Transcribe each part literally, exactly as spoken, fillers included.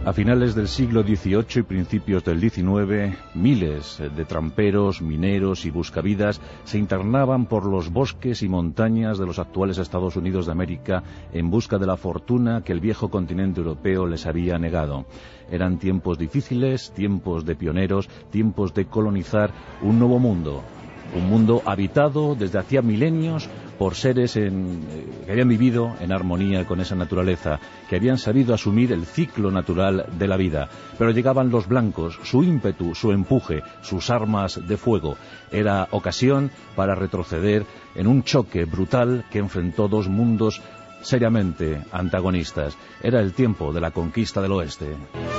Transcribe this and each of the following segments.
A finales del siglo dieciocho y principios del diecinueve, miles de tramperos, mineros y buscavidas se internaban por los bosques y montañas de los actuales Estados Unidos de América en busca de la fortuna que el viejo continente europeo les había negado. Eran tiempos difíciles, tiempos de pioneros, tiempos de colonizar un nuevo mundo. Un mundo habitado desde hacía milenios por seres en, eh, que habían vivido en armonía con esa naturaleza, que habían sabido asumir el ciclo natural de la vida. Pero llegaban los blancos, su ímpetu, su empuje, sus armas de fuego. Era ocasión para retroceder en un choque brutal que enfrentó dos mundos seriamente antagonistas. Era el tiempo de la conquista del oeste.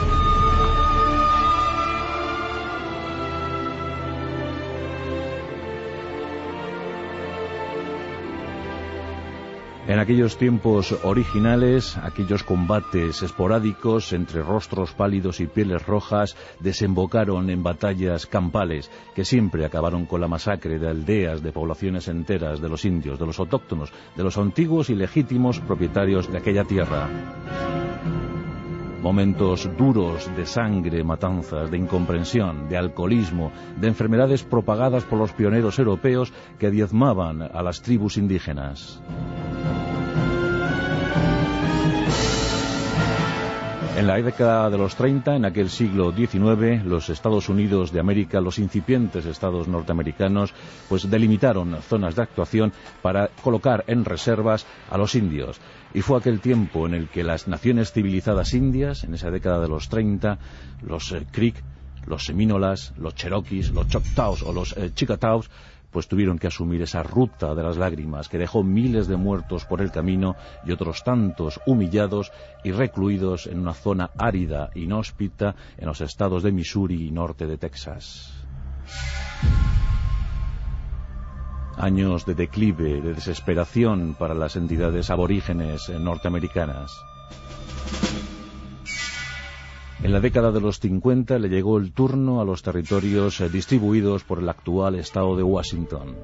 En aquellos tiempos originales, aquellos combates esporádicos entre rostros pálidos y pieles rojas desembocaron en batallas campales que siempre acabaron con la masacre de aldeas, de poblaciones enteras, de los indios, de los autóctonos, de los antiguos y legítimos propietarios de aquella tierra. Momentos duros de sangre, matanzas, de incomprensión, de alcoholismo, de enfermedades propagadas por los pioneros europeos que diezmaban a las tribus indígenas. En la década de los treinta, en aquel siglo diecinueve, los Estados Unidos de América, los incipientes estados norteamericanos, pues delimitaron zonas de actuación para colocar en reservas a los indios. Y fue aquel tiempo en el que las naciones civilizadas indias, en esa década de los treinta, los eh, Creek, los Semínolas, los Cherokees, los Choctaws o los eh, Chickasaws, pues tuvieron que asumir esa ruta de las lágrimas que dejó miles de muertos por el camino y otros tantos humillados y recluidos en una zona árida, inhóspita, en los estados de Missouri y norte de Texas. Años de declive, de desesperación para las entidades aborígenes norteamericanas. En la década de los cincuenta le llegó el turno a los territorios eh, distribuidos por el actual estado de Washington.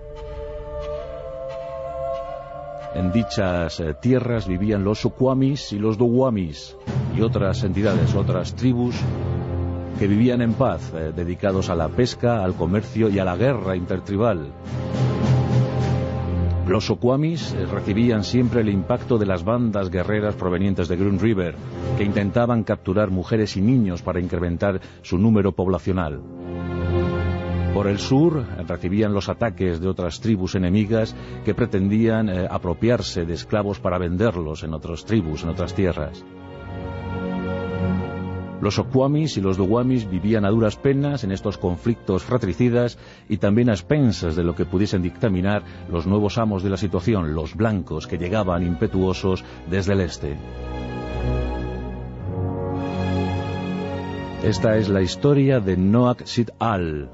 En dichas eh, tierras vivían los Suquamis y los Duwamish y otras entidades, otras tribus que vivían en paz, eh, dedicados a la pesca, al comercio y a la guerra intertribal. Los Suquamis recibían siempre el impacto de las bandas guerreras provenientes de Green River, que intentaban capturar mujeres y niños para incrementar su número poblacional. Por el sur recibían los ataques de otras tribus enemigas que pretendían eh, apropiarse de esclavos para venderlos en otras tribus, en otras tierras. Los Suquamis y los Duwamish vivían a duras penas en estos conflictos fratricidas y también a expensas de lo que pudiesen dictaminar los nuevos amos de la situación, los blancos que llegaban impetuosos desde el este. Esta es la historia de Noak Sit Al,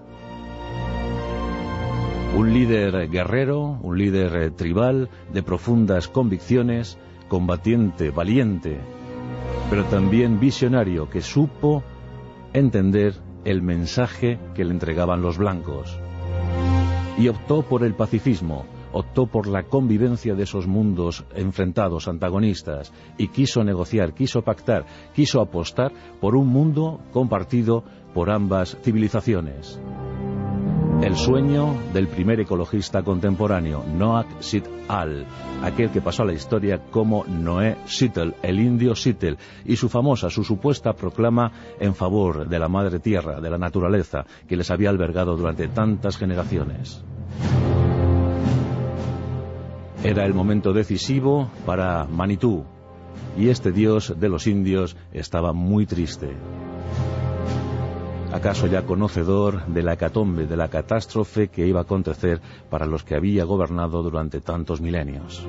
un líder guerrero, un líder tribal de profundas convicciones, combatiente, valiente, pero también visionario, que supo entender el mensaje que le entregaban los blancos. Y optó por el pacifismo, optó por la convivencia de esos mundos enfrentados, antagonistas, y quiso negociar, quiso pactar, quiso apostar por un mundo compartido por ambas civilizaciones. El sueño del primer ecologista contemporáneo, Noak Sit Al, aquel que pasó a la historia como Noé Seattle, el indio Seattle, y su famosa, su supuesta proclama en favor de la madre tierra, de la naturaleza, que les había albergado durante tantas generaciones. Era el momento decisivo para Manitou, y este dios de los indios estaba muy triste. ¿Acaso ya conocedor de la hecatombe, de la catástrofe que iba a acontecer para los que había gobernado durante tantos milenios?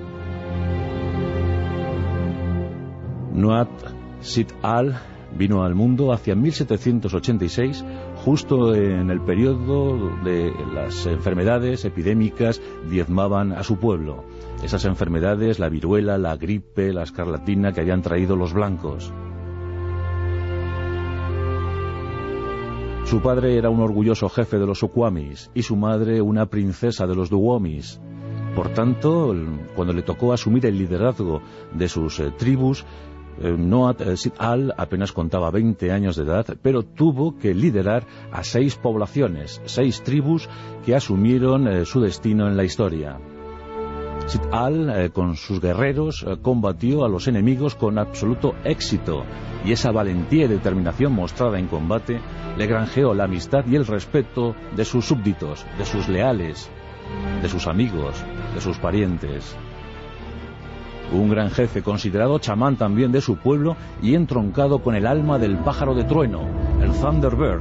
Noak Sit Al vino al mundo hacia mil setecientos ochenta y seis, justo en el periodo de las enfermedades epidémicas diezmaban a su pueblo. Esas enfermedades, la viruela, la gripe, la escarlatina que habían traído los blancos. Su padre era un orgulloso jefe de los Suquamis y su madre una princesa de los Duwamish. Por tanto, cuando le tocó asumir el liderazgo de sus eh, tribus, Noat Sit-al apenas contaba veinte años de edad, pero tuvo que liderar a seis poblaciones, seis tribus que asumieron eh, su destino en la historia. Sit-al, eh, con sus guerreros, eh, combatió a los enemigos con absoluto éxito, y esa valentía y determinación mostrada en combate le granjeó la amistad y el respeto de sus súbditos, de sus leales, de sus amigos, de sus parientes. Un gran jefe, considerado chamán también de su pueblo y entroncado con el alma del pájaro de trueno, el Thunderbird.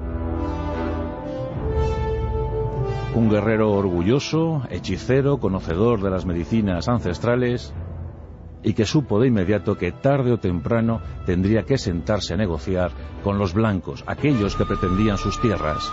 Un guerrero orgulloso, hechicero, conocedor de las medicinas ancestrales, y que supo de inmediato que tarde o temprano tendría que sentarse a negociar con los blancos, aquellos que pretendían sus tierras.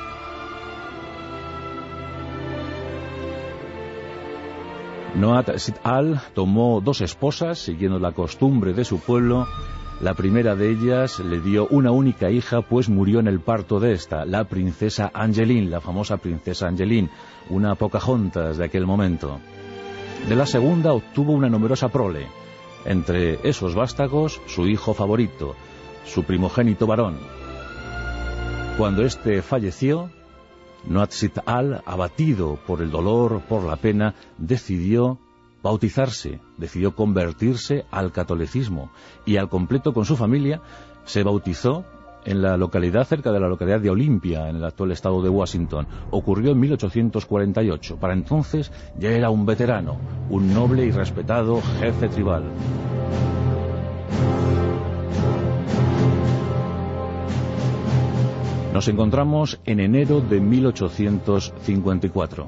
Noat Sit-al tomó dos esposas, siguiendo la costumbre de su pueblo. La primera de ellas le dio una única hija, pues murió en el parto de esta, la princesa Angeline, la famosa princesa Angeline, una Pocahontas de aquel momento. De la segunda obtuvo una numerosa prole, entre esos vástagos su hijo favorito, su primogénito varón. Cuando éste falleció, Noat Sit-al, abatido por el dolor, por la pena, decidió bautizarse, decidió convertirse al catolicismo, y al completo con su familia se bautizó en la localidad, cerca de la localidad de Olympia, en el actual estado de Washington. Ocurrió en mil ochocientos cuarenta y ocho. Para entonces ya era un veterano, un noble y respetado jefe tribal. Nos encontramos en enero de mil ochocientos cincuenta y cuatro.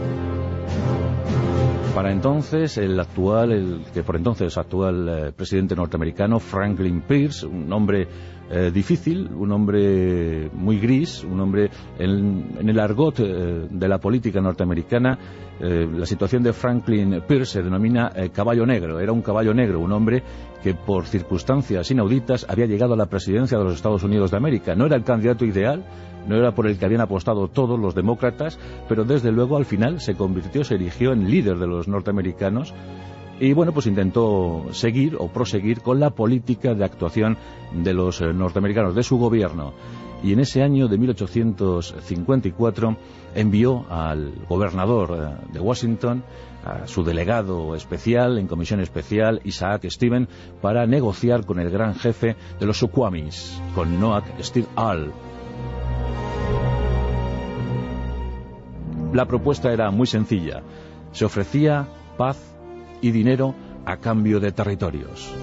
Para entonces, el actual, el que por entonces actual eh, presidente norteamericano, Franklin Pierce, un hombre eh, difícil, un hombre muy gris, un hombre en, en el argot eh, de la política norteamericana, eh, la situación de Franklin Pierce se denomina eh, caballo negro. Era un caballo negro, un hombre que por circunstancias inauditas había llegado a la presidencia de los Estados Unidos de América. No era el candidato ideal, no era por el que habían apostado todos los demócratas, pero desde luego al final se convirtió, se erigió en líder de los norteamericanos y bueno, pues intentó seguir o proseguir con la política de actuación de los eh, norteamericanos, de su gobierno. Y en ese año de mil ochocientos cincuenta y cuatro envió al gobernador eh, de Washington, a su delegado especial, en comisión especial, Isaac Stevens, para negociar con el gran jefe de los Suquamish, con Noat Sit-al. La propuesta era muy sencilla. Se ofrecía paz y dinero a cambio de territorios.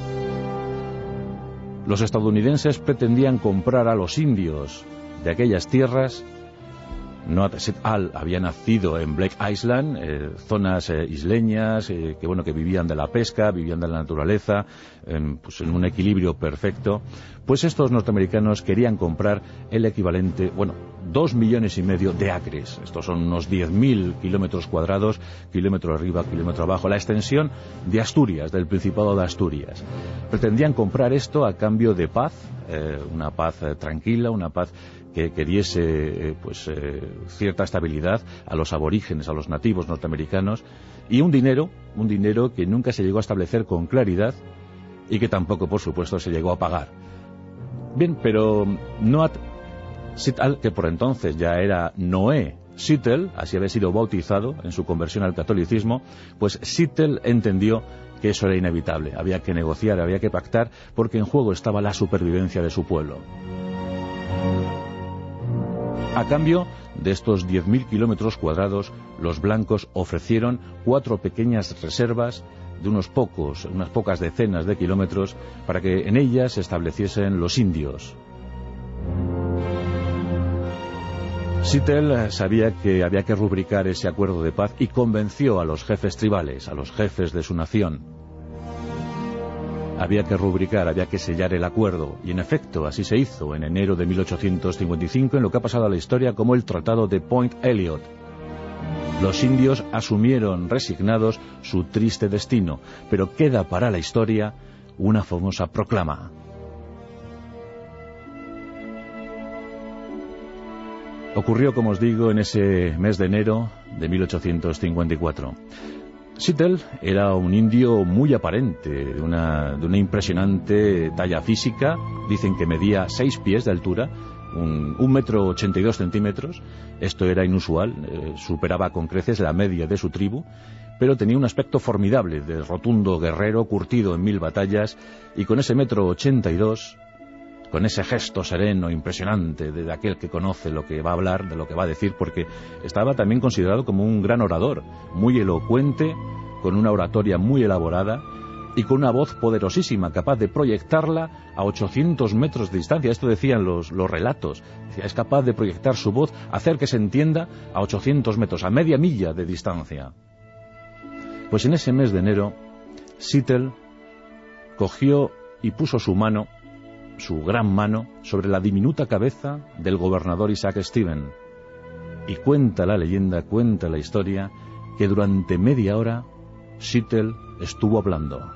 Los estadounidenses pretendían comprar a los indios de aquellas tierras. Noat Sit-al había nacido en Blake Island, eh, zonas eh, isleñas, eh, que bueno, que vivían de la pesca, vivían de la naturaleza, en, pues en un equilibrio perfecto. Pues estos norteamericanos querían comprar el equivalente, bueno, dos millones y medio de acres. Estos son unos diez mil kilómetros cuadrados, kilómetro arriba, kilómetro abajo, la extensión de Asturias, del Principado de Asturias. Pretendían comprar esto a cambio de paz, eh, una paz eh, tranquila, una paz que, que diese eh, pues, eh, cierta estabilidad a los aborígenes, a los nativos norteamericanos, y un dinero, un dinero que nunca se llegó a establecer con claridad y que tampoco, por supuesto, se llegó a pagar. Bien, pero Noat Sit-al, que por entonces ya era Noé Sit-el, así había sido bautizado en su conversión al catolicismo, pues Sit-el entendió que eso era inevitable, había que negociar, había que pactar, porque en juego estaba la supervivencia de su pueblo. A cambio de estos diez mil kilómetros cuadrados, los blancos ofrecieron cuatro pequeñas reservas de unos pocos, unas pocas decenas de kilómetros, para que en ellas se estableciesen los indios. Sit-el sabía que había que rubricar ese acuerdo de paz y convenció a los jefes tribales, a los jefes de su nación. Había que rubricar, había que sellar el acuerdo, y en efecto así se hizo en enero de mil ochocientos cincuenta y cinco, en lo que ha pasado a la historia como el Tratado de Point Elliot. Los indios asumieron resignados su triste destino, pero queda para la historia una famosa proclama. Ocurrió, como os digo, en ese mes de enero de mil ochocientos cincuenta y cuatro. Sittel era un indio muy aparente, de una, de una impresionante talla física. Dicen que medía seis pies de altura, un, un metro ochenta y dos centímetros. Esto era inusual, eh, superaba con creces la media de su tribu, pero tenía un aspecto formidable, de rotundo guerrero, curtido en mil batallas, y con ese metro ochenta y dos, con ese gesto sereno, impresionante, de aquel que conoce lo que va a hablar, de lo que va a decir, porque estaba también considerado como un gran orador, muy elocuente, con una oratoria muy elaborada, y con una voz poderosísima, capaz de proyectarla a ochocientos metros de distancia. Esto decían los, los relatos. Es capaz de proyectar su voz, hacer que se entienda a ochocientos metros, a media milla de distancia. Pues en ese mes de enero, Sittel cogió y puso su mano, su gran mano, sobre la diminuta cabeza del gobernador Isaac Stevens. Y cuenta la leyenda, cuenta la historia, que durante media hora Sittel estuvo hablando.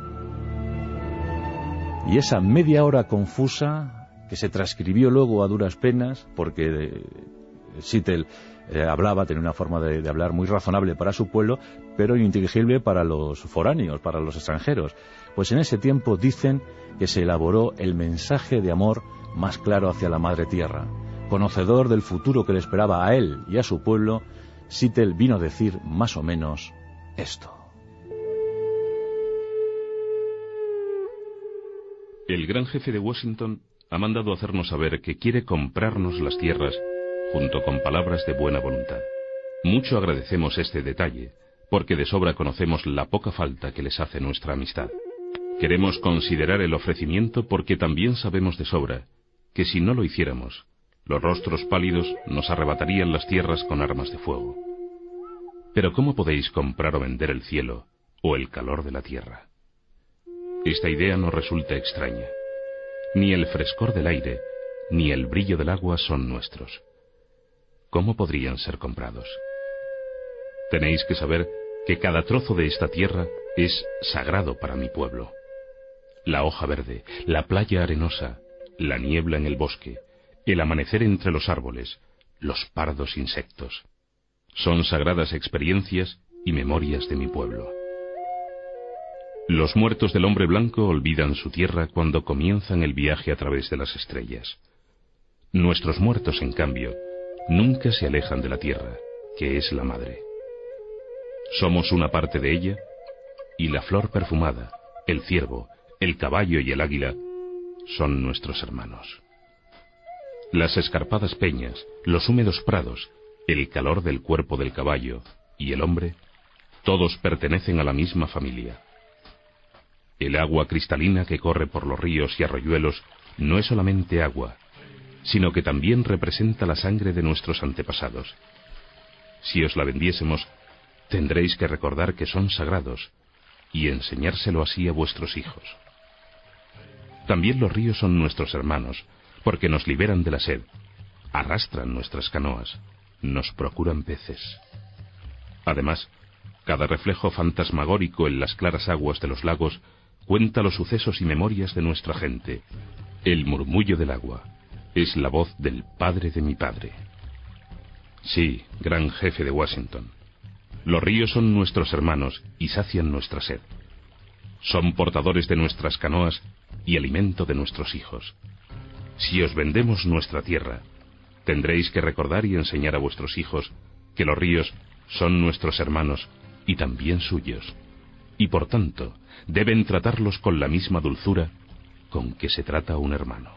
Y esa media hora confusa, que se transcribió luego a duras penas, porque Sittel eh, hablaba, tenía una forma de, de hablar muy razonable para su pueblo, pero ininteligible para los foráneos, para los extranjeros. Pues en ese tiempo dicen que se elaboró el mensaje de amor más claro hacia la Madre Tierra. Conocedor del futuro que le esperaba a él y a su pueblo, Sittel vino a decir más o menos esto. El gran jefe de Washington ha mandado hacernos saber que quiere comprarnos las tierras, junto con palabras de buena voluntad. Mucho agradecemos este detalle, porque de sobra conocemos la poca falta que les hace nuestra amistad. Queremos considerar el ofrecimiento porque también sabemos de sobra que si no lo hiciéramos, los rostros pálidos nos arrebatarían las tierras con armas de fuego. Pero ¿cómo podéis comprar o vender el cielo o el calor de la tierra? Esta idea nos resulta extraña. Ni el frescor del aire, ni el brillo del agua son nuestros. ¿Cómo podrían ser comprados? Tenéis que saber que cada trozo de esta tierra es sagrado para mi pueblo. La hoja verde, la playa arenosa, la niebla en el bosque, el amanecer entre los árboles, los pardos insectos. Son sagradas experiencias y memorias de mi pueblo. Los muertos del hombre blanco olvidan su tierra cuando comienzan el viaje a través de las estrellas. Nuestros muertos, en cambio, nunca se alejan de la tierra, que es la madre. Somos una parte de ella, y la flor perfumada, el ciervo, el caballo y el águila son nuestros hermanos. Las escarpadas peñas, los húmedos prados, el calor del cuerpo del caballo y el hombre, todos pertenecen a la misma familia. El agua cristalina que corre por los ríos y arroyuelos no es solamente agua, sino que también representa la sangre de nuestros antepasados. Si os la vendiésemos, tendréis que recordar que son sagrados y enseñárselo así a vuestros hijos. También los ríos son nuestros hermanos, porque nos liberan de la sed, arrastran nuestras canoas, nos procuran peces. Además, cada reflejo fantasmagórico en las claras aguas de los lagos cuenta los sucesos y memorias de nuestra gente. El murmullo del agua es la voz del padre de mi padre. Sí, gran jefe de Washington, los ríos son nuestros hermanos y sacian nuestra sed. Son portadores de nuestras canoas y alimento de nuestros hijos. Si os vendemos nuestra tierra, tendréis que recordar y enseñar a vuestros hijos que los ríos son nuestros hermanos y también suyos, y por tanto deben tratarlos con la misma dulzura con que se trata a un hermano.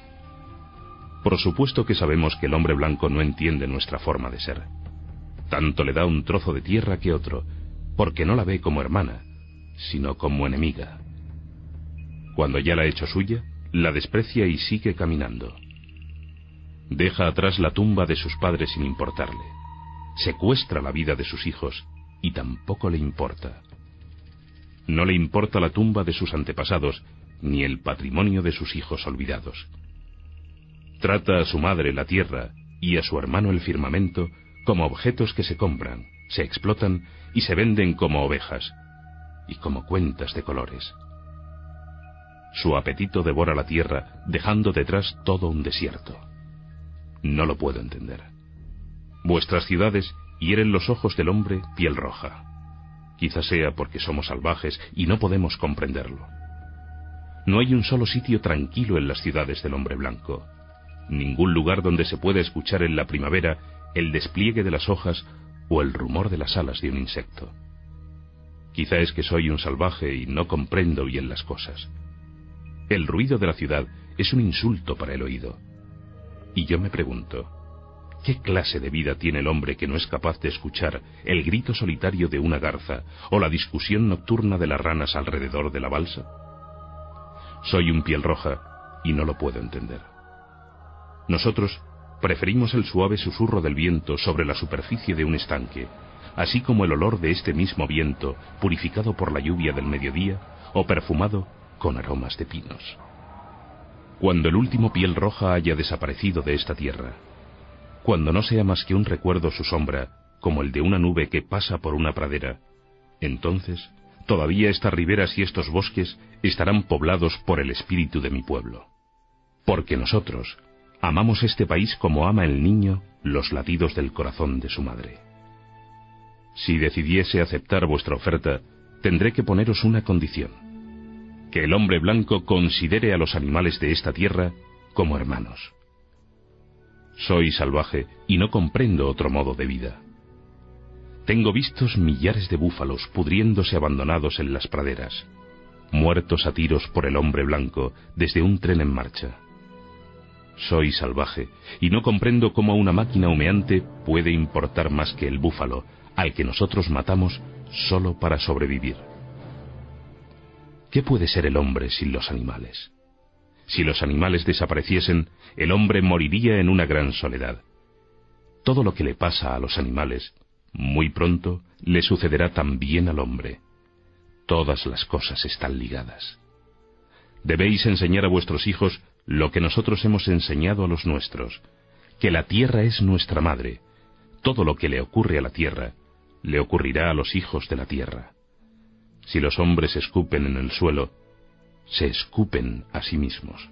Por supuesto que sabemos que el hombre blanco no entiende nuestra forma de ser. Tanto le da un trozo de tierra que otro, porque no la ve como hermana, sino como enemiga. Cuando ya la ha hecho suya, la desprecia y sigue caminando. Deja atrás la tumba de sus padres sin importarle. Secuestra la vida de sus hijos y tampoco le importa. No le importa la tumba de sus antepasados ni el patrimonio de sus hijos olvidados. Trata a su madre la tierra y a su hermano el firmamento como objetos que se compran, se explotan y se venden como ovejas y como cuentas de colores. Su apetito devora la tierra dejando detrás todo un desierto. No lo puedo entender. Vuestras ciudades hieren los ojos del hombre piel roja. Quizá sea porque somos salvajes y no podemos comprenderlo. No hay un solo sitio tranquilo en las ciudades del hombre blanco. Ningún lugar donde se pueda escuchar en la primavera el despliegue de las hojas o el rumor de las alas de un insecto. Quizá es que soy un salvaje y no comprendo bien las cosas. El ruido de la ciudad es un insulto para el oído. Y yo me pregunto, ¿qué clase de vida tiene el hombre que no es capaz de escuchar el grito solitario de una garza o la discusión nocturna de las ranas alrededor de la balsa? Soy un piel roja y no lo puedo entender. Nosotros preferimos el suave susurro del viento sobre la superficie de un estanque, así como el olor de este mismo viento purificado por la lluvia del mediodía o perfumado con aromas de pinos. Cuando el último piel roja haya desaparecido de esta tierra, cuando no sea más que un recuerdo su sombra, como el de una nube que pasa por una pradera, entonces todavía estas riberas y estos bosques estarán poblados por el espíritu de mi pueblo. Porque nosotros amamos este país como ama el niño los latidos del corazón de su madre. Si decidiese aceptar vuestra oferta, tendré que poneros una condición: que el hombre blanco considere a los animales de esta tierra como hermanos. Soy salvaje y no comprendo otro modo de vida. Tengo vistos millares de búfalos pudriéndose abandonados en las praderas, muertos a tiros por el hombre blanco desde un tren en marcha. Soy salvaje y no comprendo cómo una máquina humeante puede importar más que el búfalo, al que nosotros matamos solo para sobrevivir. ¿Qué puede ser el hombre sin los animales? Si los animales desapareciesen, el hombre moriría en una gran soledad. Todo lo que le pasa a los animales, muy pronto le sucederá también al hombre. Todas las cosas están ligadas. Debéis enseñar a vuestros hijos lo que nosotros hemos enseñado a los nuestros, que la tierra es nuestra madre. Todo lo que le ocurre a la tierra, le ocurrirá a los hijos de la tierra. Si los hombres escupen en el suelo, se escupen a sí mismos.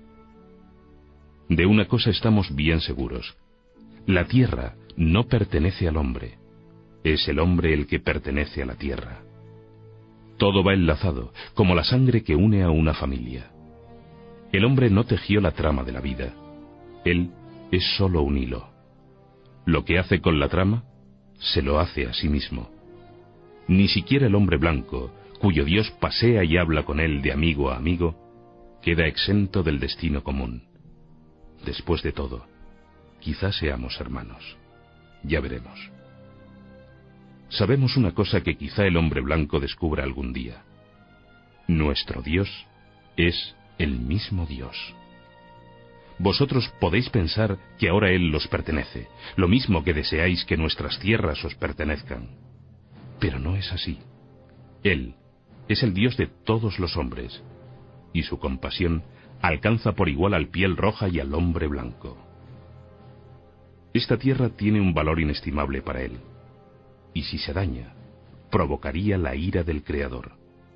De una cosa estamos bien seguros: la tierra no pertenece al hombre, es el hombre el que pertenece a la tierra. Todo va enlazado, como la sangre que une a una familia. El hombre no tejió la trama de la vida, él es solo un hilo. Lo que hace con la trama, se lo hace a sí mismo. Ni siquiera el hombre blanco, cuyo Dios pasea y habla con él de amigo a amigo, queda exento del destino común. Después de todo, quizás seamos hermanos. Ya veremos. Sabemos una cosa que quizá el hombre blanco descubra algún día: nuestro Dios es el mismo Dios. Vosotros podéis pensar que ahora Él os pertenece, lo mismo que deseáis que nuestras tierras os pertenezcan. Pero no es así. Él es el Dios de todos los hombres, y su compasión alcanza por igual al piel roja y al hombre blanco. Esta tierra tiene un valor inestimable para Él, y si se daña, provocaría la ira del Creador.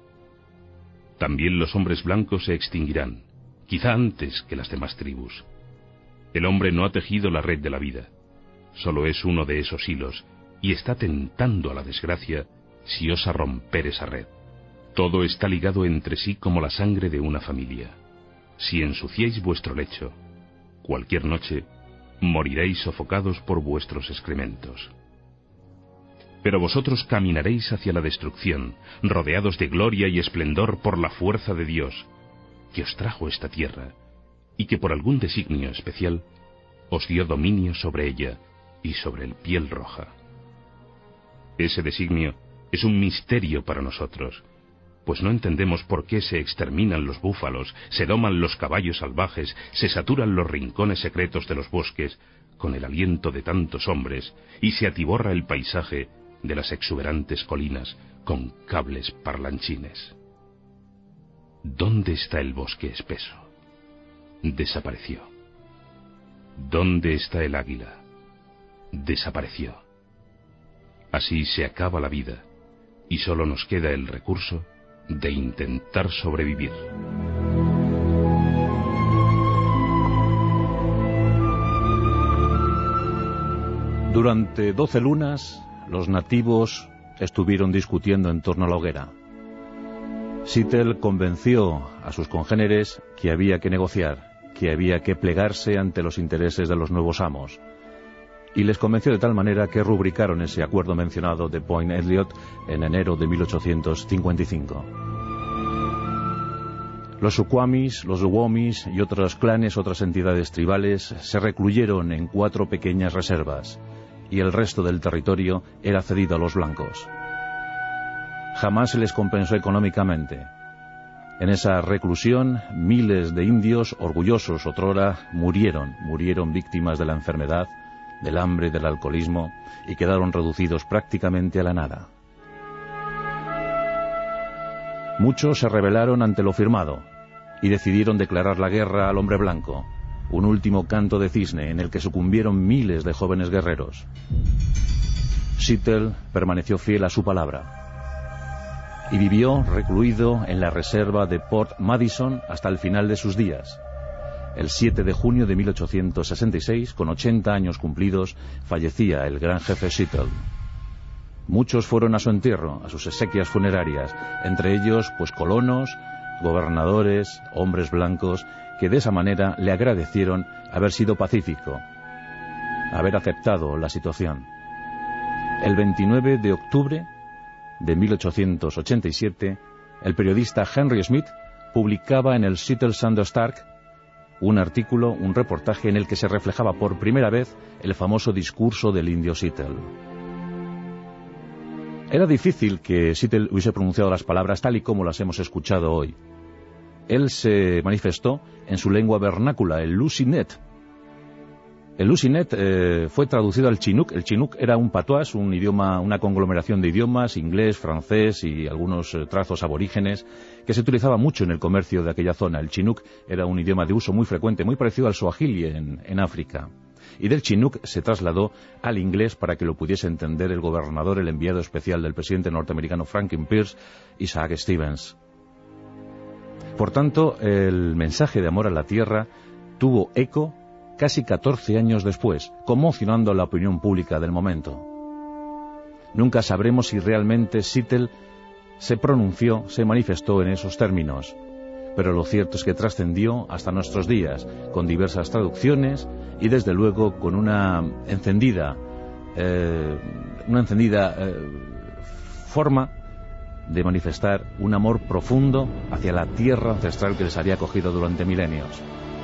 También los hombres blancos se extinguirán, quizá antes que las demás tribus. El hombre no ha tejido la red de la vida, solo es uno de esos hilos, y está tentando a la desgracia si osa romper esa red. Todo está ligado entre sí como la sangre de una familia. Si ensuciáis vuestro lecho, cualquier noche moriréis sofocados por vuestros excrementos. Pero vosotros caminaréis hacia la destrucción, rodeados de gloria y esplendor por la fuerza de Dios, que os trajo esta tierra, y que por algún designio especial os dio dominio sobre ella y sobre el piel roja. Ese designio es un misterio para nosotros, pues no entendemos por qué se exterminan los búfalos, se doman los caballos salvajes, se saturan los rincones secretos de los bosques con el aliento de tantos hombres, y se atiborra el paisaje de las exuberantes colinas con cables parlanchines. ¿Dónde está el bosque espeso? Desapareció. ¿Dónde está el águila? Desapareció. Así se acaba la vida, y solo nos queda el recurso de intentar sobrevivir. Durante doce lunas, los nativos estuvieron discutiendo en torno a la hoguera. Seattle convenció a sus congéneres que había que negociar, que había que plegarse ante los intereses de los nuevos amos. Y les convenció de tal manera que rubricaron ese acuerdo mencionado de Point Elliot en enero de mil ochocientos cincuenta y cinco. Los Suquamis, los Duwamish y otros clanes, otras entidades tribales, se recluyeron en cuatro pequeñas reservas, y el resto del territorio era cedido a los blancos. Jamás se les compensó económicamente. En esa reclusión, miles de indios, orgullosos otrora, murieron, murieron víctimas de la enfermedad, del hambre, del alcoholismo, y quedaron reducidos prácticamente a la nada. Muchos se rebelaron ante lo firmado y decidieron declarar la guerra al hombre blanco, un último canto de cisne en el que sucumbieron miles de jóvenes guerreros. Seattle permaneció fiel a su palabra y vivió recluido en la reserva de Port Madison hasta el final de sus días. El siete de junio de mil ochocientos sesenta y seis, con ochenta años cumplidos, fallecía el gran jefe Seattle. Muchos fueron a su entierro, a sus exequias funerarias, entre ellos pues colonos, gobernadores, hombres blancos, que de esa manera le agradecieron haber sido pacífico, haber aceptado la situación. El veintinueve de octubre de mil ochocientos ochenta y siete, el periodista Henry Smith publicaba en el Seattle Sunday-Star un artículo, un reportaje en el que se reflejaba por primera vez el famoso discurso del indio Seattle. Era difícil que Seattle hubiese pronunciado las palabras tal y como las hemos escuchado hoy. Él se manifestó en su lengua vernácula, el Lusinet. El Lusinet eh, fue traducido al Chinook. El Chinook era un patuás, un idioma, una conglomeración de idiomas, inglés, francés y algunos eh, trazos aborígenes, que se utilizaba mucho en el comercio de aquella zona. El Chinook era un idioma de uso muy frecuente, muy parecido al Swahili en, en África. Y del Chinook se trasladó al inglés para que lo pudiese entender el gobernador, el enviado especial del presidente norteamericano Franklin Pierce, Isaac Stevens. Por tanto, el mensaje de amor a la tierra tuvo eco casi catorce años después, conmocionando a la opinión pública del momento. Nunca sabremos si realmente Seattle se pronunció, se manifestó en esos términos, pero lo cierto es que trascendió hasta nuestros días, con diversas traducciones y desde luego con una encendida, eh, una encendida eh, forma de manifestar un amor profundo hacia la tierra ancestral que les había acogido durante milenios.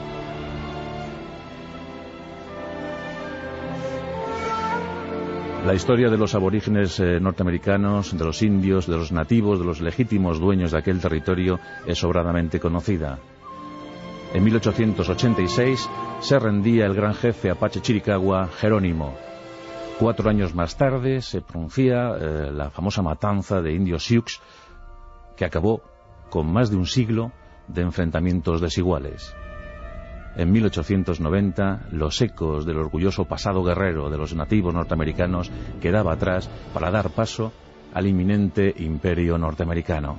La historia de los aborígenes eh, norteamericanos, de los indios, de los nativos, de los legítimos dueños de aquel territorio es sobradamente conocida. En mil ochocientos ochenta y seis se rendía el gran jefe apache Chiricahua, Jerónimo. Cuatro años más tarde se pronuncia eh, la famosa matanza de indios Sioux, que acabó con más de un siglo de enfrentamientos desiguales. En mil ochocientos noventa, los ecos del orgulloso pasado guerrero de los nativos norteamericanos quedaba atrás para dar paso al inminente imperio norteamericano.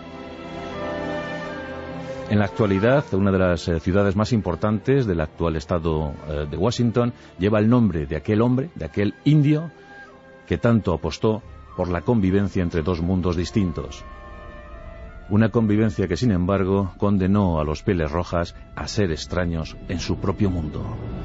En la actualidad, una de las eh, ciudades más importantes del actual estado eh, de Washington lleva el nombre de aquel hombre, de aquel indio, que tanto apostó por la convivencia entre dos mundos distintos. Una convivencia que, sin embargo, condenó a los Pieles Rojas a ser extraños en su propio mundo.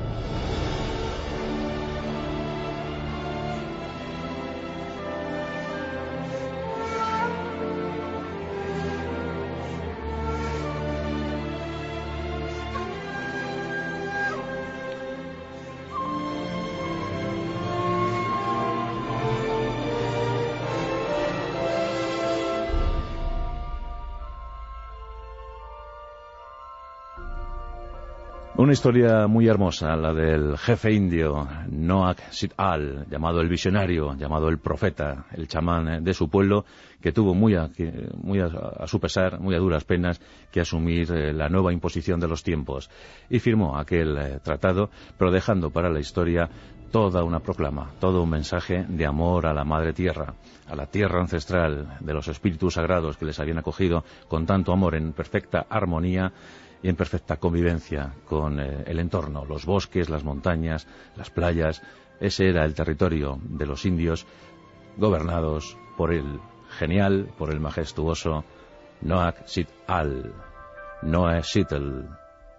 Una historia muy hermosa, la del jefe indio Noah Sit-al, llamado el visionario, llamado el profeta, el chamán de su pueblo, que tuvo muy a, muy a, a su pesar, muy a duras penas, que asumir eh, la nueva imposición de los tiempos. Y firmó aquel eh, tratado, pero dejando para la historia toda una proclama, todo un mensaje de amor a la madre tierra, a la tierra ancestral, de los espíritus sagrados que les habían acogido con tanto amor, en perfecta armonía y en perfecta convivencia con eh, el entorno, los bosques, las montañas, las playas. Ese era el territorio de los indios, gobernados por el genial, por el majestuoso Noah Sit-al, Noah Sit-al.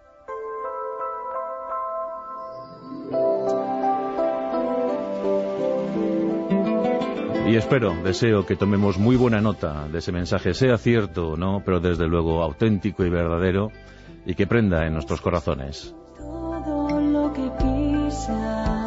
Y espero, deseo que tomemos muy buena nota de ese mensaje, sea cierto o no, pero desde luego auténtico y verdadero, y que prenda en nuestros corazones. Todo lo que pisa